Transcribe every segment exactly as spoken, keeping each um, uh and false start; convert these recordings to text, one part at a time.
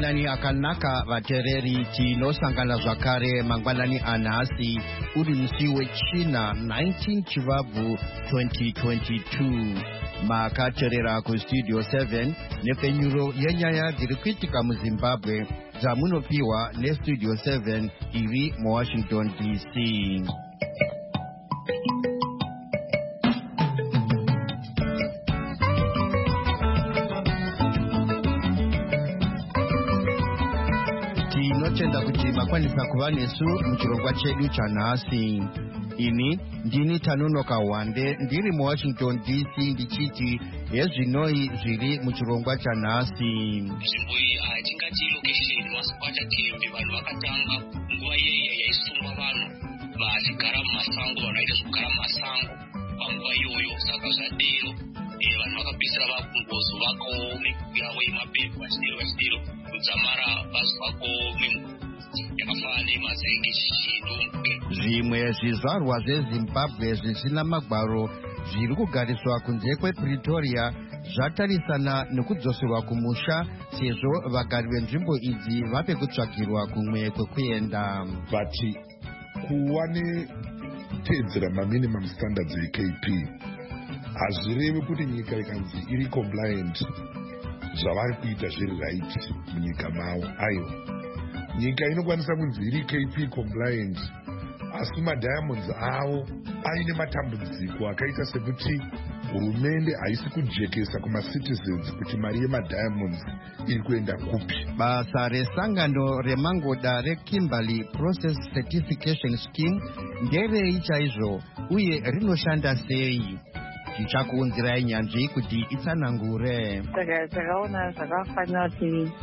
Mangwanani akanaka vatereri tinosangana zvakare mangwanani anhasi uri musi wechina nineteen Chivabvu twenty twenty-two. Makateerera kustudio seven nepfenyuro yenyaya dziri kuitika muZimbabwe dzamunopiwa nestudio seven iri muWashington D C. Tinotenda kuti makwanisa kuva nesu muchirongwa chedu chanhasi. Ini ndini Tanonoka Wande ndiri muWashington D C ndichiti hezvinoi zviri muchirongwa chanhasi. Nzvimbo iyi hatingati location masipata tembe vanhu vakatanga nguva iyeyo yaisungwa vanhu vachigara mumasango vanhu vaita zvekugara mumasango panguva iyoyo saka zvadero vanhu vakapedzisira vakungozo vakawo mikuku yavo yemapepa vachidero vachidero kudzamara vazovako yakafanana nemazenge chichidombe. Zvimwe zvizvarwa zveZimbabwe zvisina magwaro zviri kugariswa kunze kwePretoria zvatarisana nekudzoserwa kumusha sezvo vagari venzvimbo idzi vape kutsvagirwa kumwe kwekuenda. Vati kuva netedzera maminimum standards eK P hazvirevi kuti nyika ikanzi iri compliant zvavari kuita zviri right munyika mavo. Aiwa, nyika inokwanisa kunzi iri K P compliant asi madiamonds avo aine matambudziko akaita sekuti hurumende haisi kujekesa kumacitizens kuti mari yemadiamonds iri kuenda kupi. Basa resangano remangoda reKimberley Process Certification Scheme nderei chaizvo uye rinoshanda sei? Tichakuunzirai nyanzvi kuti itsanangure. Saka takaona zvakafanira kuti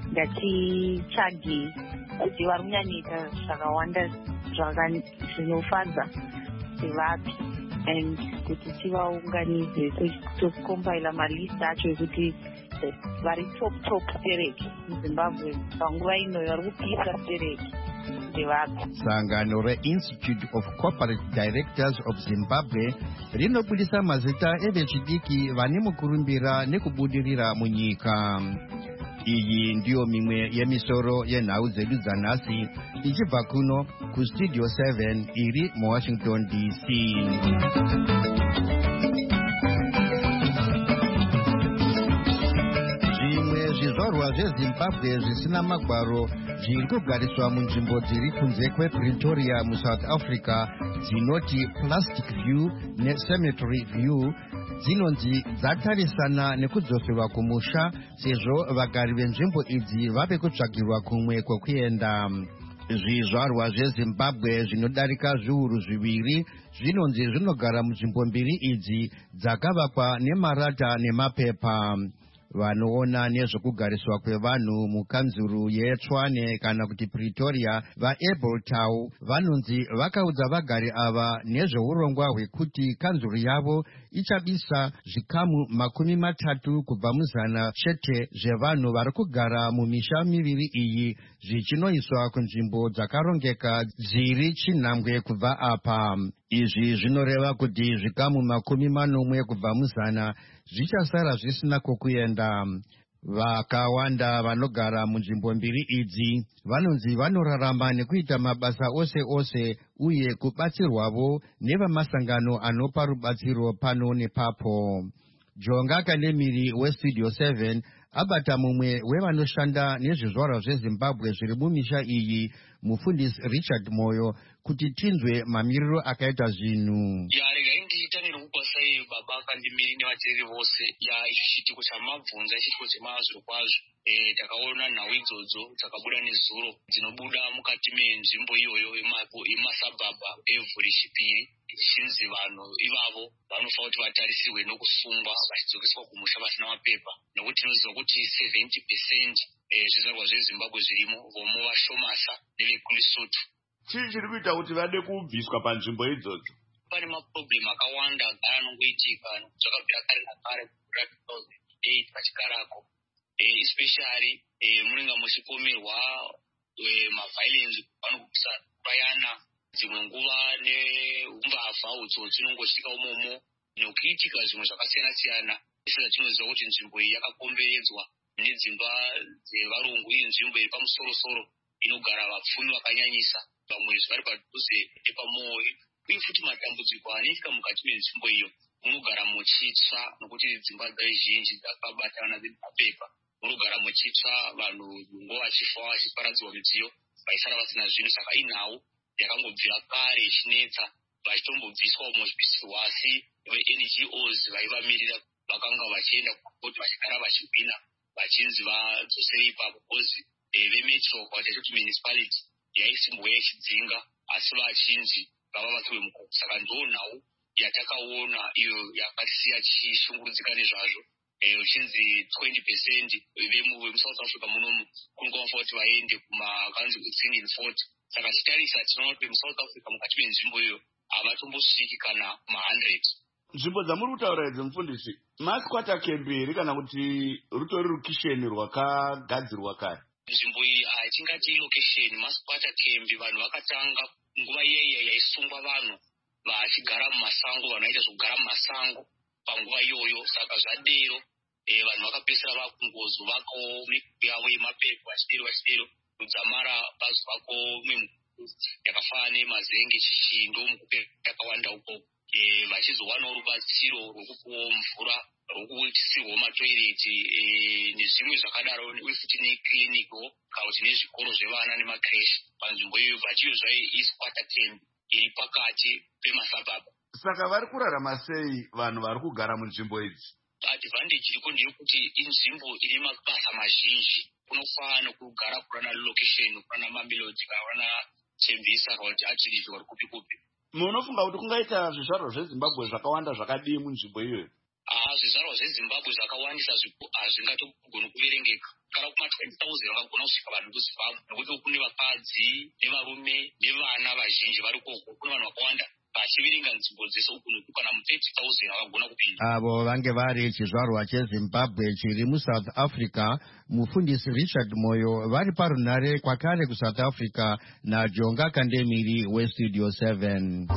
ngatitsvage kuti vari kunyanyika zvakawanda zvinofadza sevapi and kuti tivaunganidze tokombaila malist acho ekuti vari top top stereki muZimbabwe panguva ino vari kupisa stereki ndevapi. Sangano reInstitute of Corporate Directors of Zimbabwe rinobudisa mazita evechidiki vane mukurumbira nekubudirira munyika. Iyi ndiyo mimwe yemisoro yenhau dzedu dzanhasi ichibva kuno kustudio seven iri muWashington D C. Zvimwe zvizvarwa zveZimbabwe zvisina magwaro zviri kugariswa munzvimbo dziri kunze kwePretoria muSouth Africa dzinoti Plastic View neCemetery View dzinonzi dzatarisana nekudzoserwa kumusha sezvo vagari venzvimbo idzi vave kutsvagirwa kumwe kwekuenda. Zvizvarwa zveZimbabwe zvinodarika zviuru zviviri zvinonzi zvinogara munzvimbo mbiri idzi dzakavakwa nemarata nemapepa. Vanoona nezvekugariswa kwevanhu mukanzuru yeTshwane kana kuti Pretoria vaAbletown vanonzi vakaudza vagari ava nezveurongwa hwekuti kanzuru yavo ichabisa zvikamu makumi matatu kubva muzana chete zvevanhu vari kugara mumisha miviri iyi zvichinoiswa kunzvimbo dzakarongeka dziri chinhambwe kubva apa. Izvi zvinoreva kuti zvikamu makumi manomwe kubva muzana zvichasara zvisina kokuenda. Vakawanda vanogara munzvimbo mbiri idzi vanonzi vanorarama nekuita mabasa ose ose uye kubatsirwavo nevamasangano anopa rubatsiro pano nepapo. Jonga Kanemiri westudio seven abata mumwe wevanoshanda nezvizvarwa zveZimbabwe zviri mumisha iyi, mufundisi Richard Moyo, kuti tinzwe mamiriro akaita zvinhu. Yaregai ndiitane nokupasai baba kandimiri nevateereri vose ya ichi chitiko chamabvunza chitiko chemazviro kwazvo. E, takaona nhau idzodzo dzakabuda nezuro dzinobuda mukati menzvimbo iyoyo yemasabhabha evhuri chipiri zichinzi vanhu ivavo vanofanira kuti vatarisirwe nokusungwa vachidzokeswa kumusha vasina mapepa nekuti tinoziva kuti seventy percent zvizvarwa zveZimbabwe zvirimo vomo vashomasa nevekuLesotho. Chii chiri kuita kuti vade kubviswa panzvimbo idzodzo? Pane maproblemu akawanda anongoitika zvakabvira kare nakare kubvira two thousand eight pachigarako, especially munenge muchipomerwa maviolence vanokupisa payana dzimwe nguva neumbavha utsotsi unongosvika umomo nokuitika zvimwe zvakasiyana siyana. Saka tinoziva kuti nzvimbo iyi yakakomberedzwa nedzimba dzevarungu iri nzvimbo iri pamusoro-soro inogara vapfumi vakanyanyisa, vamwe vari padhuze nepamoyo. Uye futi matambudziko anoitika mukati menzvimbo iyo, munogara muchitsva nokuti dzimba dzizhinji dzakabatana nemapepa. Munogara muchitsva, vanhu ngo vachifa vachiparadzirwa midziyo vaisara vasina zvinhu. Saka inhau yakangobvira kare ichinetsa, vachitombobviswa muzvipisirwa, asi ve-N G Os vaivamirira vakanga vachienda kuti vachigara vachigwina vachinzi vadzosere ipapo, because vemetro kwati kuti municipality yaisimbwa yachidzinga, asi vachinzi vava vatorwe mukoko. Saka ndo nhau yatakaona iyo yakasiya chishungurudzika nezvazvo. Uchinzi twenty percent vemuSouth Africa munomu kungofa kuti vaende kumakanzi kutsingin fort. Saka chitarisa tinoona kuti muSouth Africa mukati menzvimbo iyo havatombosviki kana kuma-hundred. Nzvimbo dzamuri kutaura idzi mufundisi, masquatter camp here kana kuti rutori location rwakagadzirwa kare? Nzvimbo iyi hatingati location, masquatter camp. Vanhu vakatanga nguva iyeyo yaisungwa vanhu vachigara mumasango, vanhu vaita zvokugara mumasango panguva iyoyo. Saka zvadero vanhu vakapedzisira vakungozovakawo mikuku yavo yemapepa vachidero vachidero kudzamara vazovako yakafanana nemazenge chishindo mukupe yakawanda ukoko, vachizowanawo rubatsiro rwokupuwawo mvura, rwokuisirwawo matoireti nezvimwe zvakadaro, uye futi nekliniko kana kuti nezvikoro zvevana nemakreshi panzvimbo iyoyo. Vachiyozva isquatter camp iri pakati pemasabhabha. Saka vari kurarama sei vanhu vari kugara munzvimbo idzi? Advantage iriko ndeyekuti inzvimbo ine mabasa mazhinji, kunofanana kugara kurana location, kurana Mamelodi, kurana Tembisa, kana kuti Atilizi, vari kupi kupi. Munofunga kuti kungaita zvizvarwa zveZimbabwe zvakawanda zvakadii munzvimbo iyoyo? Ah, zvizvarwa zveZimbabwe zvakawandisa hazvingatogona kuverengeka. Kana kuma twenty thousand vakagona kusvika vanhu kuZimbabwe, nokuti kune vakadzi nevarume nevana vazhinji vari koko. Kune vanhu vakawanda vachiverenga nzvimbo dzese uku noku, kana mu thirty thousand vakagona kupinda. Avo vange vari chizvarwa cheZimbabwe chiri muSouth Africa. Mufundisi Richard Moyo vari parunare kwakare kuSouth Africa naJonga Kandemiri weStudio seven.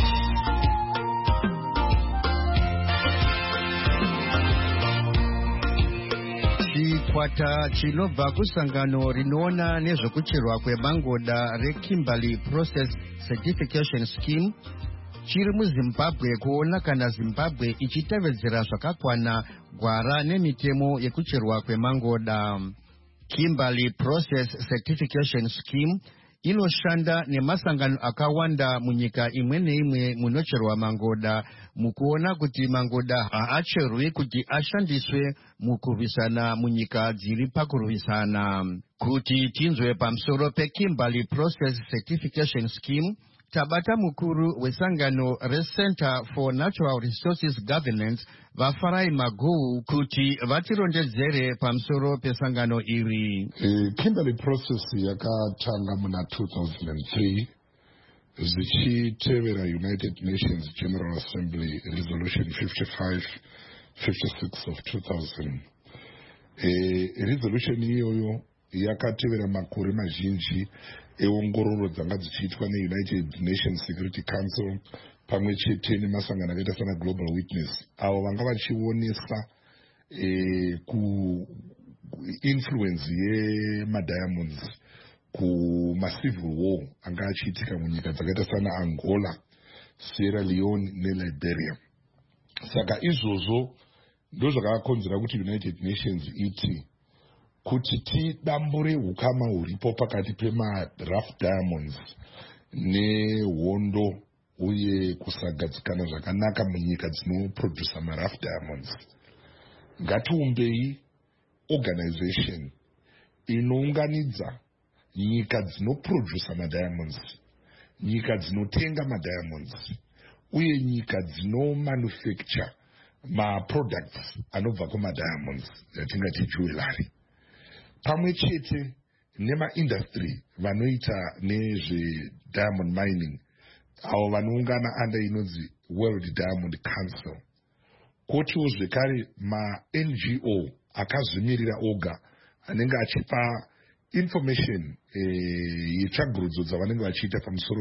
Chikwata chinobva kusangano rinoona nezvekucherwa kwemangoda reKimberley Process Certification Scheme chiri muZimbabwe kuona kana Zimbabwe ichitevedzera zvakakwana gwara nemitemo yekucherwa kwemangoda. Kimberley Process Certification Scheme inoshanda nemasangano akawanda munyika imwe neimwe munocherwa mangoda mukuona kuti mangoda haacherwi kuti ashandiswe mukurwisana munyika dziri pakurwisana. Kuti tinzwe pamusoro peKimberley Process Certification Scheme, tabata mukuru wesangano reCenter for Natural Resources Governance vaFarai Magou kuti vatirondedzere pamusoro pesangano iri. E, Kimberley Process yakatanga muna two thousand three zichitevera United Nations General Assembly Resolution fifty-five fifty-six of two thousand. E, resolution iyoyo yakatevera makore mazhinji eongororo dzanga dzichiitwa neUnited Nations Security Council pamwe chete nemasangano akaita sana Global Witness, avo vanga vachionesa e, ku influence yemadiamonds kumacivil war anga achiitika munyika dzakaita sana Angola, Sierra Leone neLiberia. Saka izvozvo ndo zvakakonzera kuti United Nations iti kuti tidambure hukama huripo pakati pema-rough diamonds nehondo uye kusagadzikana zvakanaka munyika dzinoprodusa ma-rough diamonds. Ngatiumbei organization inounganidza nyika dzinoprodusa ma-diamonds, nyika dzinotenga ma-diamonds, uye nyika dzinomanufacture ma-products anobva kuma-diamonds yatingati jewelry, pamwe chete nema-industry vanoita nezve-diamond mining, avo vanoungana under inonzi World Diamond Council. Kotiwo zvekare ma-N G O akazvimirira oga anenge achipa information eh, yetsvagurudzo dzavanenge vachiita pamusoro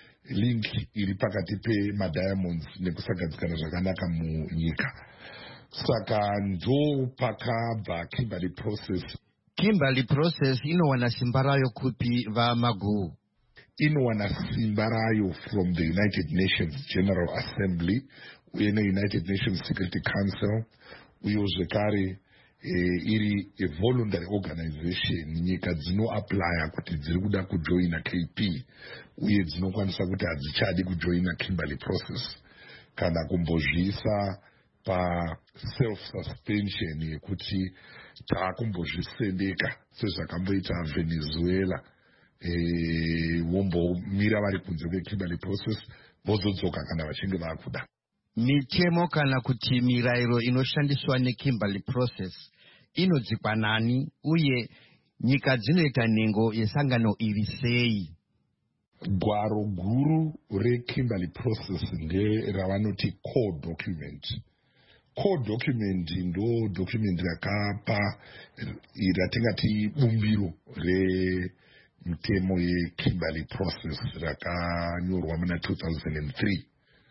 pe-link iri pakati pema-diamonds nekusagadzikana zvakanaka munyika. saka ndo pakabva Kimberley process. Kimberley process inowana simba rayo kupi vaMagu? Inowana simba rayo from the United Nations General Assembly uye United Nations Security Council uye zvekare eh, iri a voluntary organization. Nyika dzino apply kuti dziri kuda kujoina K P uye dzinokwanisa kuti hadzichadi kujoina Kimberley process kana kumbozviisa pa self suspension yekuti taakumbozvisendeka sezvakamboita Venezuela eh, vombomira vari kunze kweKimberley process vozodzoka kana vachinge vakuda. Mitemo kana kuti mirayiro inoshandiswa neKimberley process inodzikwa nani uye nyika dzinoita nhengo yesangano iri sei? Gwaro guru reKimberley process nderavanoti core document. Core document ndo document rakapa ratingati bumbiro remutemo yeKimberley process rakanyorwa muna two thousand three.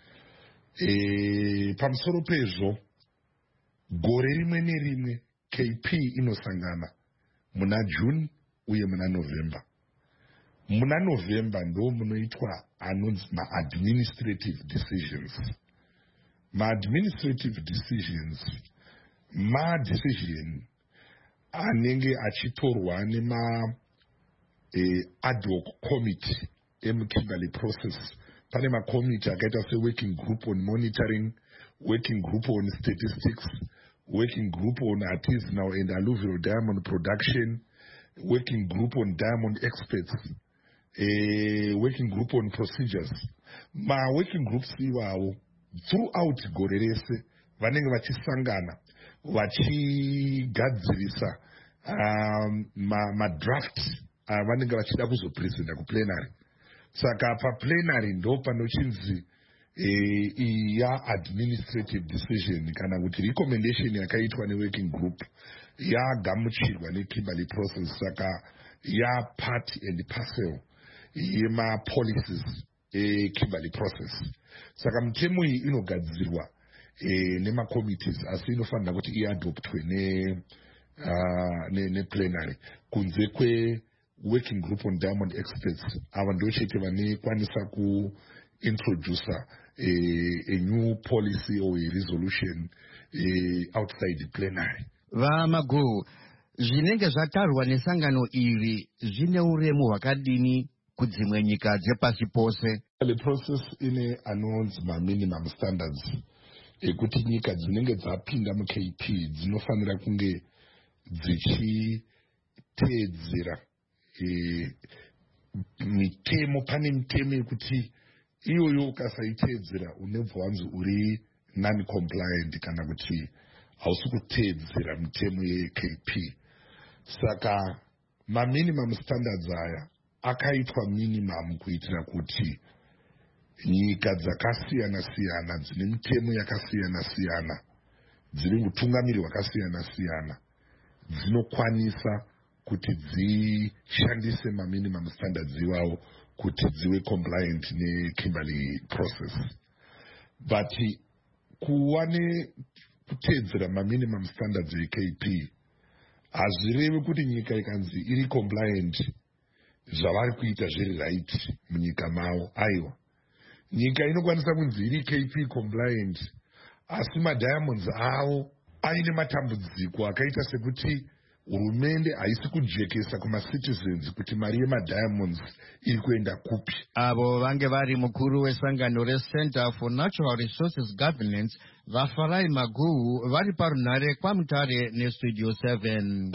E, pamusoro pezvo gore rimwe nerimwe K P inosangana muna June uye muna November. Muna November ndo munoitwa anonzi ma-administrative decisions. Ma-administrative decisions ma-decision anenge achitorwa nema eh, ad hoc committee emuKimberley process. Pane makomiti akaita se working group on monitoring, working group on statistics, working group on artisanal and alluvial diamond production, working group on diamond experts, a working group on procedures. Ma working groups iwawo throughout gore rese vanenge vachisangana vachigadzirisa um, ma, ma draft uh, vanenge vachida kuzopresenta kuplenary. Saka pa plenary ndo panochinzi eh, iya administrative decision kana kuti recommendation yakaitwa neworking group yagamuchirwa neKimberley process. Saka ya part and parcel yema policies eKimberley process. Saka mutemo iyi inogadzirwa eh, nema committees asi inofanira kuti iadoptwe ne, uh, ne, ne plenary kunze kwe working group on diamond experts. Ava ndo chete vanekwanisa kuintroducer a, a new policy or a resolution a, outside the plenary. VaMagu, zvinenge zvatarwa nesangano iri zvine uremu hwakadini kudzimwe nyika dzepasi pose? The process ine anonzi ma-minimum standards ekuti nyika dzinenge dzapinda mu-K P dzinofanira kunge dzichiteedzera E, mitemo. Pane mitemo yekuti iyoyo ukasaiteedzera unobva wanzi uri non-compliant kana kuti hausi kuteedzera mitemo yeK P. Saka ma-minimum standards aya akaitwa minimum kuitira kuti nyika dzakasiyana-siyana dzine mitemo yakasiyana-siyana dzine utungamiri hwakasiyana-siyana dzinokwanisa kuti dzishandise ma-minimum standards iwawo kuti dzive compliant neKimberley process. But kuva nekuteedzera ma-minimum standards yeK P hazvirevi kuti nyika ikanzi iri compliant zvavari kuita zviri right munyika mavo. Aiwa, nyika inokwanisa kunzi iri K P compliant asi madiamonds avo aine matambudziko akaita sekuti hurumende haisi kujekesa kumacitizens kuti mari yemadiamonds iri kuenda kupi. Avo vange vari mukuru wesangano reCenter for Natural Resources Governance vaFarai Magu vari parunhare kwaMutare neStudio seven.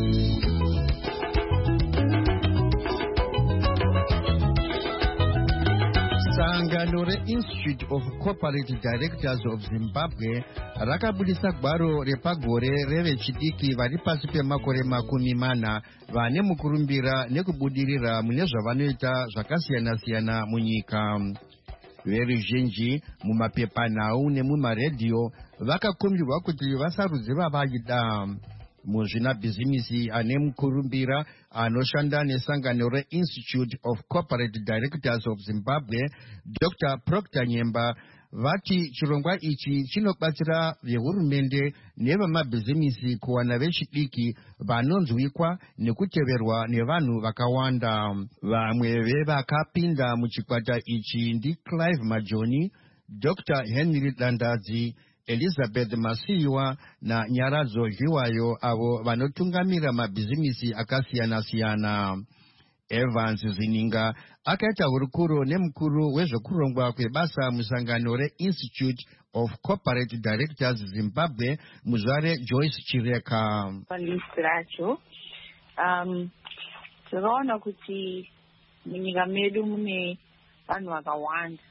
Sangano reInstitute of Corporate Directors of Zimbabwe rakabudisa gwaro repagore revechidiki vari pasi pemakore makumi mana vane mukurumbira nekubudirira mune zvavanoita zvakasiyana-siyana munyika. Veruzhinji mumapepanhau nemumaredhiyo vakakumbirwa kuti vasarudze vavaida. Muzvinabhizimisi ane mukurumbira anoshanda nesangano reInstitute of Corporate Directors of Zimbabwe, Doctor Proctor Nyemba vati chirongwa ichi chinobatsira vehurumende nevamabhizimisi kuwana vechidiki vanonzwikwa nekuteverwa nevanhu vakawanda. Vamwe vevakapinda muchikwata ichi ndiClive Majoni, Doctor Henry Dandadzi, Elizabeth Masiyiwa naNyaradzo Zhiwayo, avo vanotungamira mabhizimisi akasiyana-siyana. Evans Zininga akaita hurukuro nemukuru wezvekurongwa kwebasa musangano reInstitute of Corporate Directors Zimbabwe, Muzvare Joyce Chireka. Palisi racho um, tikaona kuti munyika medu mune vanhu vakawanda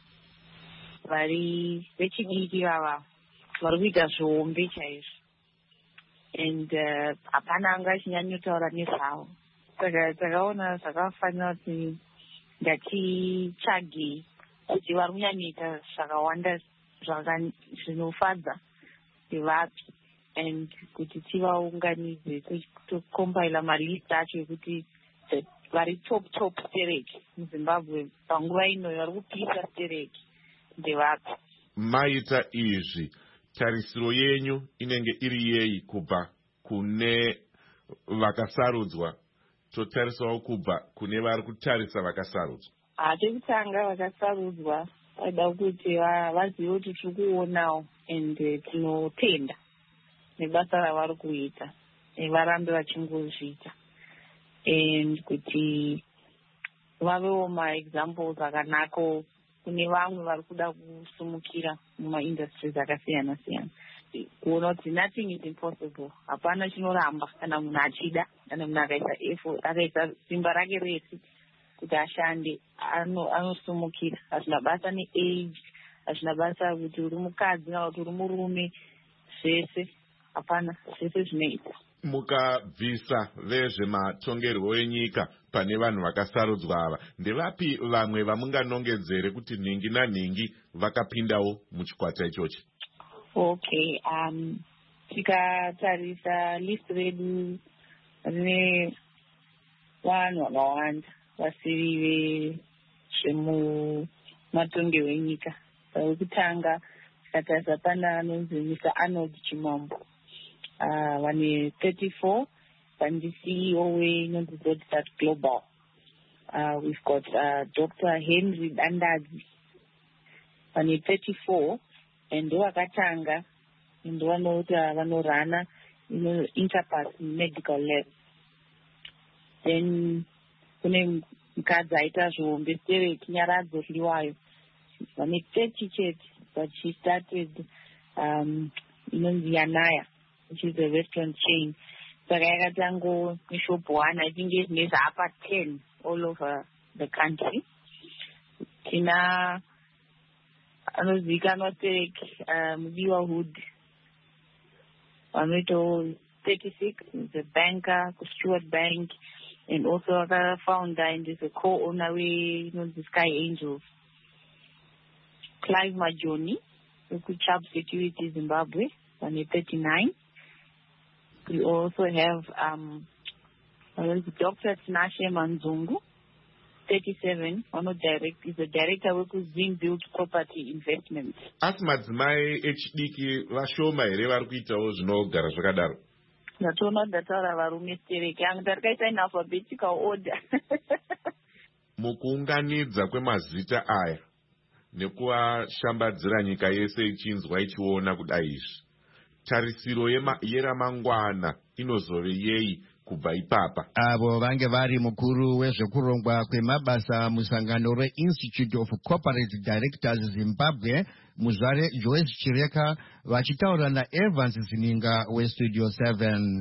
vari vechidiki vava vari kuita zvihombe chaizvo, and hapana uh, anga achinyanyotaura nezvavo. Saka takaona zvakafanira kuti ngatitsvage kuti vari kunyanyoita zvakawanda zvinofadza nevapi, and kuti tivaunganidze tokombaila malist acho ekuti vari top top stereki muZimbabwe panguva ino vari kupisa stereki ndevapi. Maita izvi tarisiro yenyu inenge iri yei kubva kune vakasarudzwa totarisawo kubva kune vari kutarisa vakasarudzwa? Tekutanga vakasarudzwa vaida kuti vazive kuti tiri kuonawo and tinotenda nebasa ravari kuita, varambe vachingozviita, and kuti vavewo maexamples akanako kune vamwe vari kuda kusumukira mumaindustries akasiyana-siyana, kuona kuti nothing is impossible. Hapana chinoramba kana munhu achida, kana munhu akaisa effort, akaisa simba rake rese kuti ashande, anosumukira. Hazvina basa neage, hazvina basa kuti uri mukadzi kana kuti uri murume, zvese hapana, zvese zvinoita. Mukabvisa vezvematongerwo enyika pane vanhu vakasarudzwa ava, ndevapi vamwe vamunganongedzere kuti nhingi nanhingi vakapindawo muchikwata ichochi? Okay, um, tikatarisa list redu rine vanhu vakawanda vasiri vezvemumatongerwo enyika. Pakutanga tikatarisa pana anonzi Mister Arnold Chimambo, Uh, vane thirty-four, and the C E O we Zodstart Global. Uh, we've got uh, Doctor Henry Dandadzi, vane thirty-four, and wakatanga, and vanota vanorana, you know, Interpass Medical Lab. Then kune mukadzi aita zvihombe stereki Nyaradzo Zhiwayo, vane thirty chete, but she started, um, you know, Yanaya, which is a restaurant chain. Saka yakatango mishopu one, I think it is upper ten all over the country. Tina anozikanwa stereki Mudiwa Hood, vanoitawo thirty-six, is a banker, Stewart Bank, and also a founder and is a co-owner with, you know, the Sky Angels. Clive Majoni, Chubb Security Zimbabwe, on thirty-nine. We also have um, Doctor Tinashe Manzungu, thirty-seven, one of direct is a director of Zim Built Property Investments. Asi madzimai echidiki vashoma here vari kuitawo zvinogara zvakadaro? Ndatoona ndataura varume stereki yangu takaita in alphabetical order. Mukuunganidza kwemazita aya nekuvashambadzira nyika yese ichinzwa ichiona kudai izvi, tarisiro yeramangwana inozove yei kubva ipapa? Avo vange vari mukuru wezvekurongwa kwemabasa musangano reInstitute of Corporate Directors Zimbabwe, Muzvare Joyce Chireka, vachitaura naEvans Zininga weStudio seven.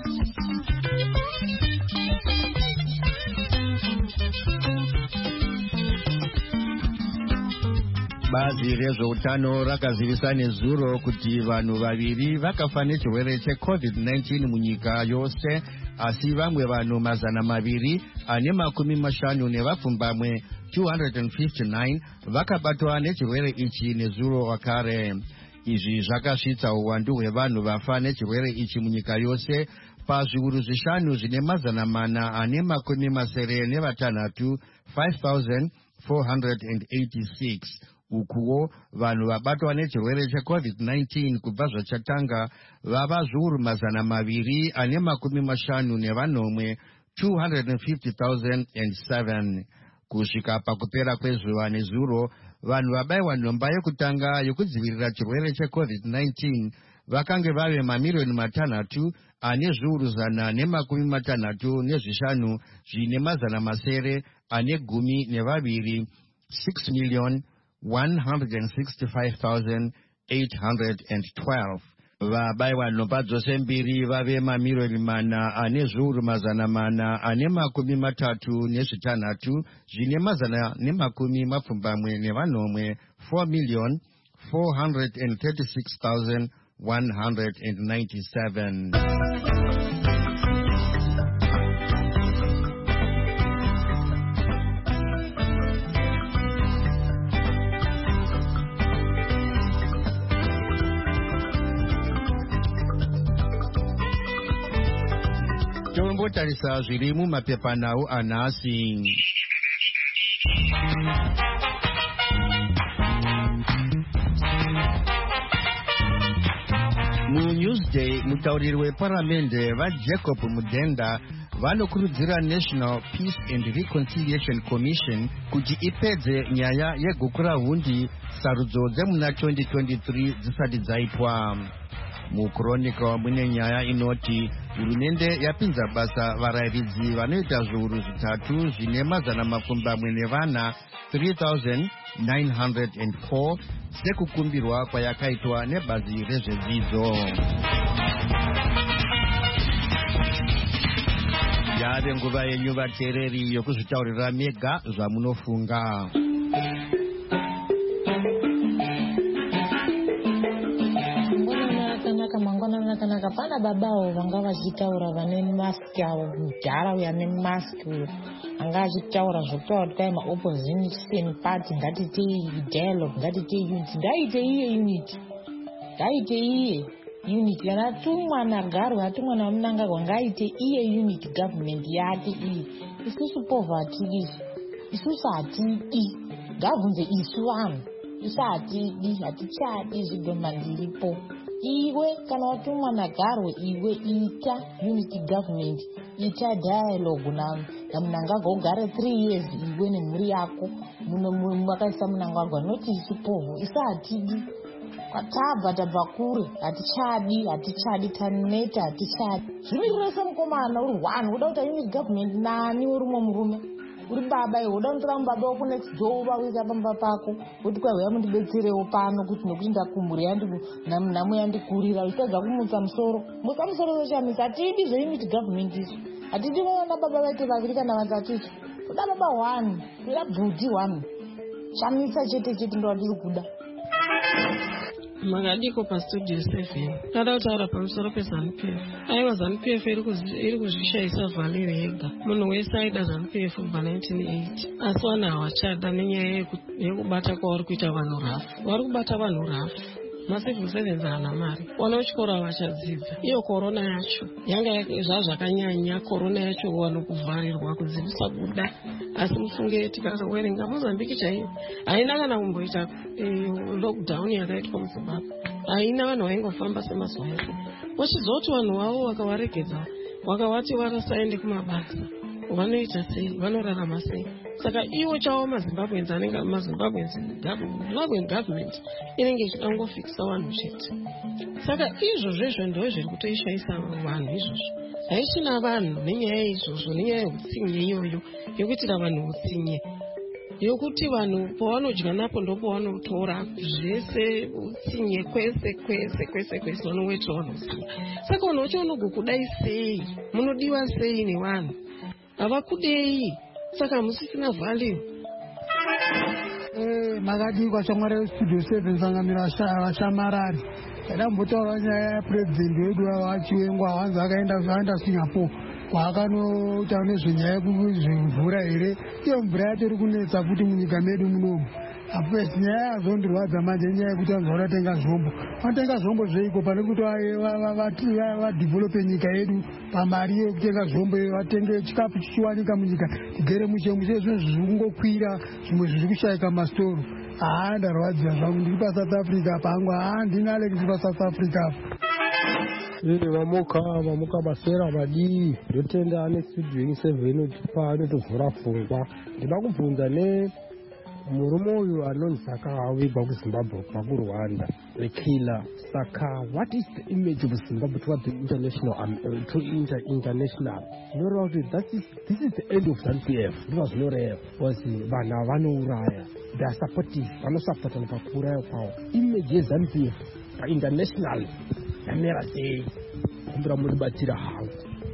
Bazi rezveutano rakazivisa nezuro kuti vanhu vaviri vakafa nechirwere checovid nineteen munyika yose, asi vamwe vanhu mazana maviri ane makumi mashanu nevapfumbamwe two hundred fifty-nine vakabatwa nechirwere ichi nezuro wakare. Izvi zvakasvitsa uwandu hwevanhu vafa nechirwere ichi munyika yose pazviuru zvishanu zvine mazana mana ane makumi masere nevatanhatu five thousand four hundred eighty-six. ukuwo vanhu vabatwa nechirwere checovid nineteen kubva zvachatanga vava zviuru mazana maviri ane makumi mashanu nevanomwe two hundred fifty thousand seven. Kusvika pakupera kwezuva nezuro vanhu vabayiwa nhomba yekutanga yokudzivirira chirwere checovid nineteen vakange vave mamiliyoni matanhatu ane zviuru zana nemakumi matanhatu nezvishanu zvine mazana masere ane gumi nevaviri six million one hundred sixty-five thousand eight hundred twelve. Vabayiwa nhomba dzose mbiri vave mamiliyoni mana ane zviuru mazana mana ane makumi matatu nezvitanhatu zvine mazana nemakumi mapfumbamwe nevanomwe four million four hundred thirty-six thousand one hundred ninety-seven. Tombotarisa zviri mumapepanhau anhasi. MuNewsday, mutauriri weparamende vaJacob Mudenda vanokurudzira National Peace and Reconciliation Commission kuti ipedze nyaya yegukura hundi sarudzo dzemuna twenty twenty-three dzisati dzaitwa. Mukronika mune nyaya inoti hurumende yapinza basa varayiridzi vanoita zviuru zvitatu zvine mazana mapfumbamwe nevana three thousand nine hundred four sekukumbirwa kwayakaitwa nebazi rezvedzidzo. Yave nguva yenyu vateereri yokuzvitaurira mega zvamunofunga. Kanaka pana babao vanga vachitaura vane mask avo mudhara uya nemask uyo anga achitaura zvokutaura kuti kai maopposition party ngatitei dialogue ngatitei unity ngaite iye unity ngaite iye unity kana tumwa nagarwa atumwa namunangagwa ngaite iye unity government yati iyi isusu poverty isu isusu hatidi ngabvunze isu vanhu isu hatidi hatichadi zvidhoma ndiripo. Iwe kana watumwa nagarwe iwe ita unity government, ita dialogue na namunangagwa ugare three years iwe nemhuri yako muno mwakaisa munangagwa noti isipovo isatidi kwatabva tabva kure hatichadi hatichadi taneta hatichadi zvimirirese mukomana uri one uda kuita unity government nani uri mumwe murume uri baba iwe uda kutora mubaba wako next door uvawisa pamba pako kuti kwaiuya mundibetserewo pano kuti nokuti ndakumhuri yangu namu yandikurira uchitadza kumutsa musoro mutsa musoro zeshamisa hatidi zveunity government isu hatidi vona baba vaite vaviri kana vatatuti toda baba one toda bhudhi one shamisa chete chete ndo watiri kuda. Makadiko pastudio seven ndada kutaura pamusoro peZANU-P F. Aiwa ZANU-P F iri kuzvishaisa vhalero yega. Munhu wese aida ZANU-P F kubva nineteen eighty asi vanhu havachada nenyaya yekubata kwavari kuita vanhu rafu. Vari kubata vanhu rafu. Macivil servants haana mari, vana vechikoro havachadzidza. Iyo korona yacho yanga zvazvakanyanya. Korona yacho vanhu kuvharirwa kudzivisa kuda, asi mufunge tikawerenga Mozambique chaiyo haina kana kumboita lockdown yakaitwa muZimbabwe, haina vanhu vaingofamba semazuva ese. Wachizoti vanhu vavo vakavaregedza vakavati varasaende kumabasa vanoita sei, vanorarama sei? Saka iwo chavo maZimbabweans anenge maZimbabweans Zimbabwean government inenge ichidangofikisa vanhu chete. Saka izvozvo izvo ndo zviri kutoishaisa vanhu izvozvo. Haichina vanhu nenyaya izvozvo, nenyaya yehutsinye iyoyo yokuitira vanhu hutsinye, yokuti vanhu pavanodya napo ndo pavanotora zvese utsinye kwese kwese kwese kwese vanowetwa vanhu hutsinye. Saka vanhu vacho vanogokudai sei, munodiwa sei nevanhu havakudei, saka musisina value. Eh, makadikwa shamwari studio seven sangamira vashamarari ndambotaura nyaya yapresident wedu vachiwengwa wanzi akaenda zvaenda Singapore kwaakanotaura nezvenyaya yekuzvimvura here. Iyo mvura yacho iri kunetsa kuti munyika medu munomu apesi nyaya yazondirwadza manje nyaya yekuti vanhu vanotenga zvombo. Vanotenga zvombo zveiko pane kuti vadhivhelope nyika yedu pamari yekutenga zvombo, vatenge chikafu chichiwanika munyika tigere muchemo. Zvimwe zviri kungokwira, zvimwe zviri kushaika masitoro. haa ndarwadziwa zvangu ndiri pasouth africa pangu haa ndini alex pasouth africa iri vamuka vamuka masera madii ndotenda ane studio iseven utipa anotovhura pfungwa ndida kubvunza ne murume uyu anonzi Saka wabva kuZimbabwe kubva kuRwanda rekila Saka, what is the image of Zimbabwe towards the international um, uh, to inter international noreva kuti that is this is the end of ZANU P F ndizva zvinoreva because vanhu vanouraya they are supportive vanosapotana pakuuraya kwavo image yeZANU P F painternational yamera sei kumbira muribatira hangu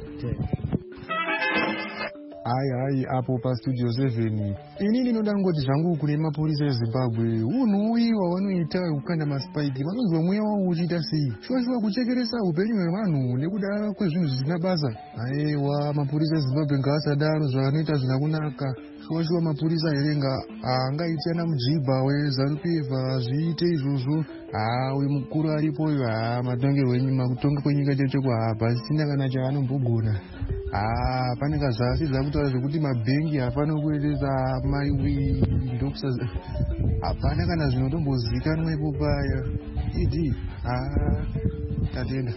hai hai apo pastudio seven ini ndinoda ngoti zvangu kune mapurisa eZimbabwe unhuwiwa wanoita kukanda masipaiki vanonzwa mweya wavo uchiita sei shuwa-shuwa kuchekeresa upenyu hwevanhu nekuda kwezvinhu zvisina basa aiwa mapurisa eZimbabwe ngaasadaro zvavanoita zvina kunaka shuwa-shuwa mapurisa erenga angaiti ana mujibha weZANU P F azviite izvozvo haa uyu mukuru aripoyo haa matongerwo enyima kutonga kwenyika checheko haa pasina kana chaanombogona haa pane kazvasi zvakutaura zvekuti mabhengi hapana kuendesa maiwi ndokusa hapana kana zvinotombozikanwepo paya idi haa tatenda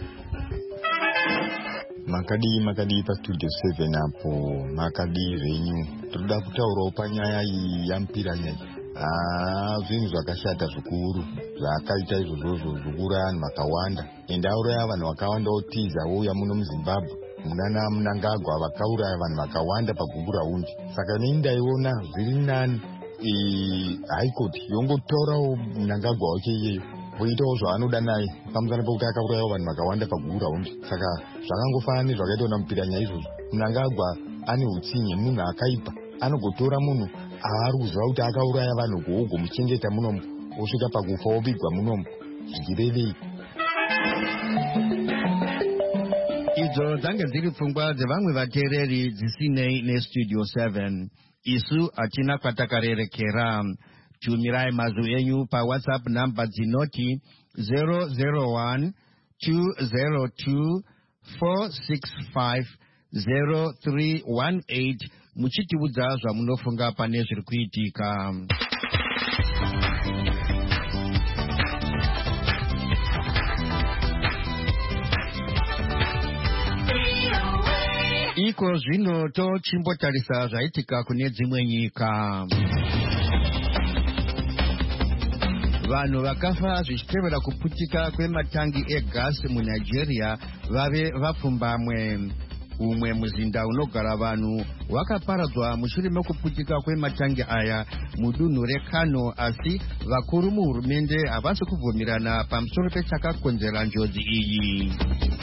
makadii makadii pastudio seven apo makadii zvenyu toda kutaurawo panyaya iyi yamupiranyai haa zvinhu zvakashata zvikuru zvakaita izvozvozvo zvokuuraya vanhu vakawanda ende auraya vanhu vakawanda otiza wouya muno muZimbabwe munana Mnangagwa vakauraya vanhu vakawanda paguku raundi saka nei ndaiona zviri nani haikoti yongotaurawo Mnangagwa wacho iyeyo voitawo zvaanoda naye pamusana pekuti akaurayawo vanhu vakawanda paguku raundi saka zvakangofanana nezvakaitawo namupiranya izvozvo Mnangagwa ane utsinye munhu akaipa anogotora munhu aari kuziva kuti akauraya vanhu kuogomuchengeta munomu osvika pakufa obigwa munomu zvichirevei idzo dzange dziri pfungwa dzevamwe vateereri dzisinei nestudio seven isu hatina kwatakarerekera tumirai mazwi enyu pawhatsapp namba dzinoti zero zero one two zero two four six five zero three one eight muchitiudza zvamunofunga pane zviri kuitika. Iko zvino tochimbotarisa zvaitika kune dzimwe nyika. Vanhu vakafa zvichitevera kuputika kwematangi egasi muNigeria vave vapfumbamwe. Umwe muzinda unogara vanhu wakaparadzwa mushure mekuputika kwematangi aya mudunhu reKano, asi vakuru muhurumende havasi kubvumirana pamusoro pechakakonzera njodzi iyi.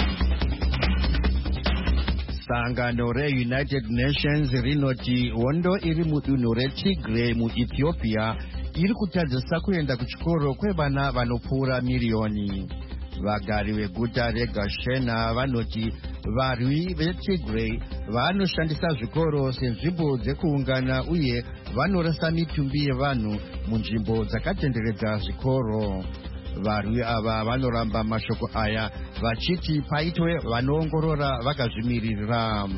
Sangano reUnited Nations rinoti hondo iri mudunhu reTigray muEthiopia iri kutadzisa kuenda kuchikoro kwevana vanopfuura miriyoni. Vagari veguta reGashena vanoti varwi veTigray vanoshandisa zvikoro senzvimbo dzekuungana uye vanorasa mitumbi yevanhu munzvimbo dzakatenderedza zvikoro. Varwi ava vanoramba mashoko aya vachiti paitwe vanoongorora vakazvimiririra.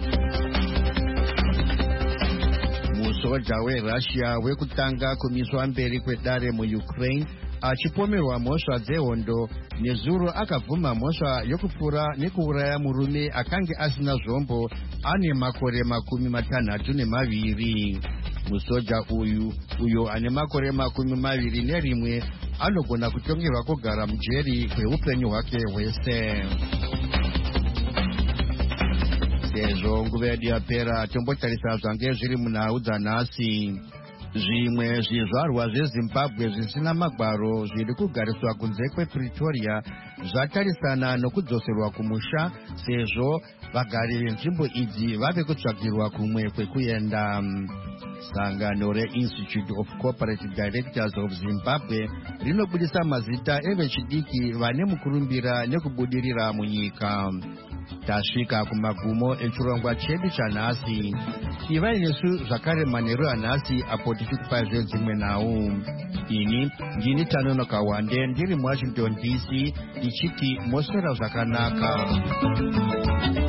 Musoja weRussia wekutanga kumiswa mberi kwedare muUkraine achipomerwa mhosva dzehondo nezuro akabvuma mhosva yokupfura nekuuraya murume akange asina zvombo ane makore makumi matanhatu nemaviri. Musoja uyu uyo ane makore makumi maviri nerimwe anogona kutongerwa kugara mujeri kweupenyu hwake hwese. Sezvo nguva yedu yapera tombotarisa zvange zviri munhau dzanhasi. Zvimwe zvizvarwa zveZimbabwe zvisina magwaro zviri kugariswa kunze kwePretoria zvatarisana nokudzoserwa kumusha sezvo vagari venzvimbo idzi vave kutsvagirwa kumwe kwekuenda. Sangano reInstitute of Corporate Directors of Zimbabwe rinobudisa mazita evechidiki vane mukurumbira nekubudirira munyika. Tasvika kumagumo echirongwa chedu chanhasi. Ivai nesu zvakare manheru anhasi apo tichikupai dzimwe nhau. Ini ndini Tanonoka Wande ndiri muWashington D C ndichiti moswera zvakanaka.